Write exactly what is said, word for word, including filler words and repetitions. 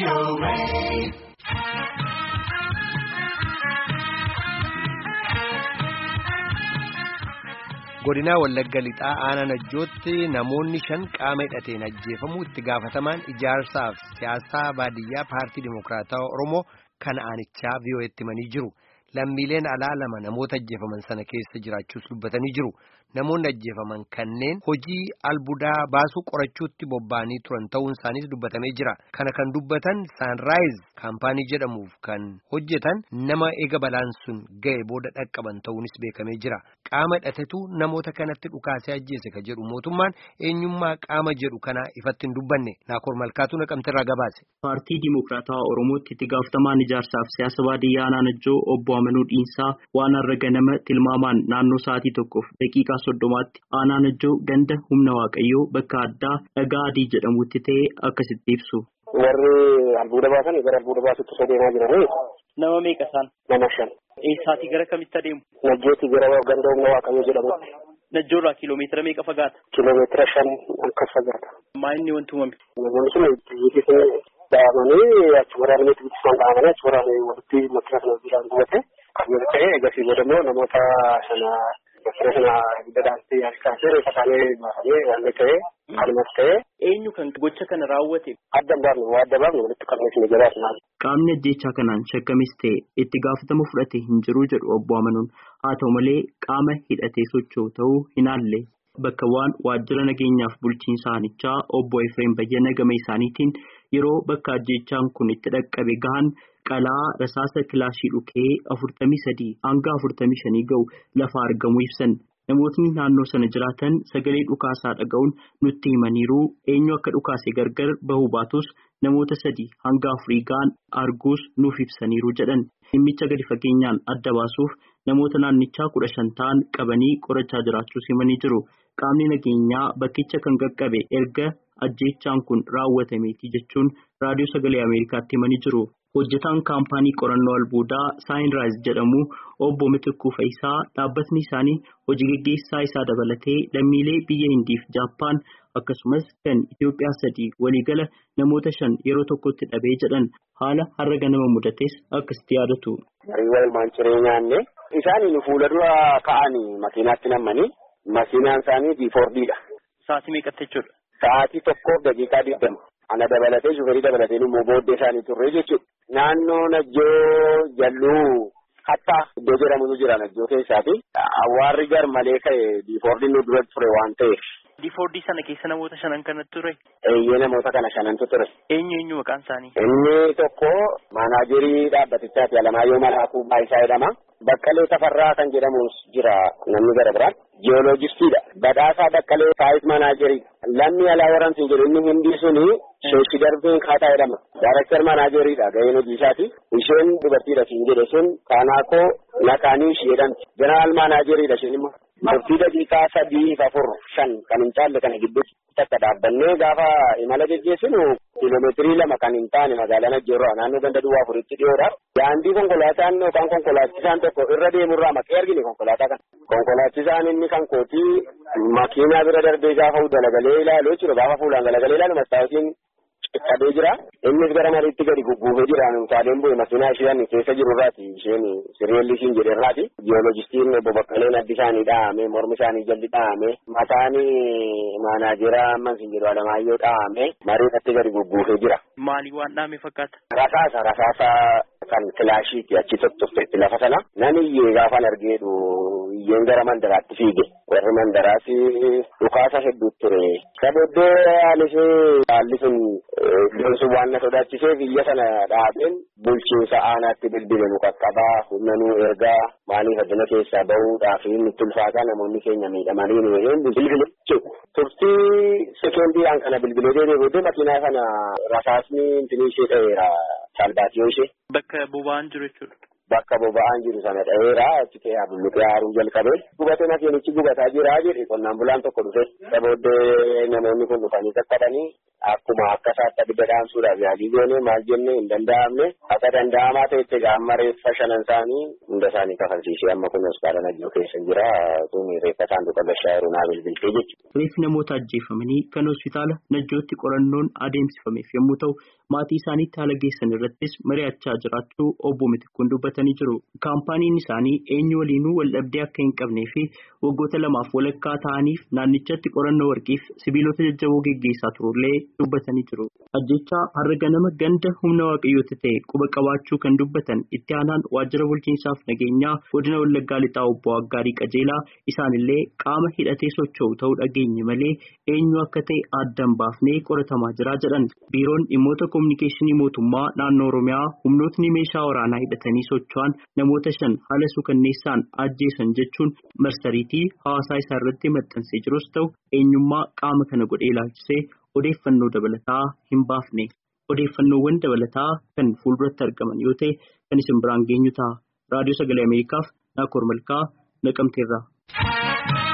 O A. Godina Wallagga Lixaa Aanaa Najjootti namoonni shan qaama hidhateen ajjeefamuu itti gaafatamaan ijaarsaaf siyaasaa baadiyyaa paartii Dimokiraataa Oromoo kan aanichaa V O A'tti himanii jiru. Lammiileen alaa lama namoota ajjeefaman sana keessa jiraachuus dubbatanii jiru. Namoonni ajjeefaman kanneen hojii albuudaa baasuu qorachuutti bobba'anii turan ta'uun isaaniis dubbatamee jira. Kana kan dubbatan Sunrise kaampaanii jedhamuuf kan hojjetan nama eega balaan sun ga'e booda dhaqqaban ta'uunis beekamee jira. Qaama hidhatetu namoota kanatti dhukaasee ajjeese ka jedhu mootummaan eenyummaa qaama jedhu kana ifatti hin dubbanne. Naakoor Malkaatuu Naqamteerraa gabaase. Paartii Dimokiraataa Oromootti itti gaafatamaan ijaarsaaf siyaasa baadiyyaa Aanaa Najjoo obbo Amanuu Dhiinsaa waan har'a ganama tilmaamaan naannoo sa'aatii tokkoof daqiiqaa soddomaatti Aanaa Najjoo ganda humna Waaqayyoo bakka addaa dhagaa adii jedhamutti ta'e akkasitti ibsu. Warri albuuda baasan gara albuuda baasutti osoo deemaa jiranii. Nama meeqa isaan? Nama shan. Eessaatii gara kamitti adeemu? Najjootti gara ganda humna Waaqayyoo jedhamutti. Najjoorraa kiiloomeetira meeqa fagaata? Kiiloomeetira shan akkas fagaata. Maa inni wanti uumame? Namoonni sun biyyi dhaabanii achi waraananii bilisaan dhaabanii achi waraananii walitti makiina sana biraan gubate kan yoo ta'e eegasii booda immoo namoota sana makiina sana dadaansee harkaasee reeffa isaanii baasanii waan ta'e kanumas ta'e. Eenyu kan gocha kana raawwate? Adda baafne waa adda baafne walitti qabnee sin jiraatu. Qaamni ajjeechaa kanaan shakkamis ta'e itti gaafatama fudhate hin jiru jedhu obbo Amanuun. Haa ta'u malee qaama hidhatee socho'u ta'uu hin haalle. Bakka waan waajjira nageenyaaf bulchiinsa aanichaa obbo Efreem Bayyana gama isaaniitiin yeroo bakka ajjeechaan kun itti dhaqqabe gahan qalaa rasaasa kilaashii dhukee afurtamii sadii hanga afurtamii shanii ga'u lafa argamu ibsan. Namootni naannoo sana jiraatan sagalee dhukaasaa dhaga'uun nutti himaniiru eenyu akka dhukaase gargar bahuu baatus namoota sadii hanga afurii ga'an arguus nuuf ibsaniiru jedhan. Dhimmicha gadi fageenyaan adda baasuuf namoota naannichaa kudha shan ta'an qabanii qorachaa jiraachuus himanii jiru. Qaamni nageenyaa bakkicha kan qaqqabe erga ajjeechaan kun raawwatameeti jechuun raadiyoo sagalee Ameerikaatti himanii jiru. Hojjetaan kaampaanii qorannoo albuudaa Sunrise jedhamu obbo Mitikuu Faayisaa dhaabbatni isaanii hojii gaggeessaa isaa dabalatee lammiilee biyya Hindiif Jaappaan akkasumas kan Itoophiyaa sadii waliigala namoota shan yeroo tokkotti dhabee jedhan haala har'a ganama mudates akkasitti yaadatu. Hariiwwan maanciree nyaanne isaanii fuula dura ka'anii makiinaatti nammanii makiinaan isaanii biifoordiidha. Sa'aatii meeqatti jechuudha? Sa'aatii tokkoof daqiiqaa digdama. Ana dabalatee shuufarii dabalatee immoo booddee isaanii turre jechuudha. Naannoo Najjoo Jalluu hatta iddoo jedhamutu jira Najjoo keessaati. Awwaarri gar malee ka'e biifoordiin nu dura ture waan ta'eef. Biifoordii sana keessa namoota shanan kanatti ture? Eeyyee namoota kana shanantu ture. Eenyu eenyu maqaan isaanii? Inni tokko maanaajerii dhaabbatichaati Alamaayyoo Malaakuu Baayisaa jedhama. Baqqalee Tafarraa kan jedhamus jira namni gara biraan. Jiyooloojistiidha. Badhaasaa Baqqalee saayit maanaajerii. Lammi alaa warantiin jedhu inni Hindii suni sheeshi darbeen kaataa jedhama. Daarektar maanaajeriidha gaheen hojii isaati. Isheen dubartiidha siin jedhe sun Kaanaakoo Nakaanii isheedhamti. Jeneraal maanaajeriidha isheen immoo. Murtii daqiiqaa sadii afur shan kan hin caalle kana gidduutti takka dhaabbannee gaafa imala geggeessinu kiiloomeetirii lama kan hin taane magaalaa Najjoorraa naannoo ganda duwwaa afuritti dhiyoodha. Daandii konkolaataan yookaan konkolaachisaan tokko irra deemurraa maqee argine konkolaataa kana. Konkolaachisaan inni kan kootii makiinaa bira darbee gaafa galagalee ilaalu jechuudha. Gaafa fuulaan galagalee ilaalu mastaawutiin qabee jira. Innis gara mariitti gadi gugguufee jira. Taaleen bu'e makiinaa isheen keessa jiru irraati. Isheen siriyeelli ishiin jedhe irraati. Jiyoolojistiin obbo Baqqaleen addi isaanii dhahamee mormi isaanii jalli dhahamee mataan maanaajeraa amman siin jedhu Alamaayyoo dhahamee mariitti gadi gugguufee jira. Maali waan dhahame fakkaata? Rasaasa rasaasa kan kilaashiiti achi tottofteetti lafa sana. Nani iyyee gaafan argeedhu iyyeen gara mandaraatti fiige. Warri mandaraas dhukaasa hedduu ture. Kabooddee anis haalli sun iddoon sun waan na sodaachisee biyya sana dhaabeen bulchiinsa aanaatti bilbile nu qaqqabaa humna nu ergaa maaliif addana keessaa bahuudhaaf nutti ulfaataa namoonni keenya miidhamanii nu hin bilbile jechuudha. Turtii sekoondiidhaan kana bilbilee deebi'ee booddee makiinaa kana rasaasni intinii ishee ta'eera salbaatiyoo ishee. Bakka boba'aan jiru jechuudha. Bakka boba'aan jiru sana dha'eera achi ta'ee bulluqee haaruu jalqabe. Gubatee makiinichi gubataa jira jedhe qonnaan bulaan tokko dhufe. Isa booddee namoonni kun dhufanii qaqqabanii akkuma akka isaatti abidda dhaamsuudhaaf yaalii goone maal jenne hin danda'amne akka danda'amaa ta'etti gaamma reeffa shanan isaanii hunda isaanii kafalchiisee amma kun hospitaala Najjoo keessa jira tuni reeffa saanduqa gashaa'eeru naa bilbiltee jechuudha. Reeffi namoota ajjeefamanii kan hospitaala Najjootti qorannoon adeemsifameef yommuu ta'u maatii isaaniitti haala geessan irrattis mari'achaa jiraachuu obbo Mitikkuun dubbatanii jiru. Kaampaaniin isaanii eenyu waliinuu waldhabdee akka hin qabnee fi waggoota lamaaf walakkaa ta'aniif naannichatti qorannoo warqiif sibiilota jajjaboo geggeessaa turullee dubbatanii jiru. Ajjechaa har'a ganama ganda humna waaqayyooti ta'e quba qabaachuu kan dubbatan itti aanaan waajjira bulchiinsaaf nageenyaa godina Wallaggaa Lixaa obbo Aggaarii Qajeelaa isaanillee qaama hidhatee socho'u ta'uu dhageenye malee eenyu akka ta'e addaan baafnee qoratamaa jira jedhan. Biiroon dhimmoota kominikeeshinii mootummaa naannoo Oromiyaa humnootni meeshaa waraanaa hidhatanii socho'an namoota shan haala suukanneessaan ajjeesan jechuun marsariitii hawaasaa isaa irratti maxxansee jirus ta'u eenyummaa qaama kana godhee ilaalchisee odeeffannoo dabalataa hin baafne. Odeeffannoowwan dabalataa kan fuulduratti argaman yoo ta'e kan isin biraan geenyu ta'a. Raadiyoo Sagalee Ameerikaaf Naakoor Malkaa Naqamteerraa.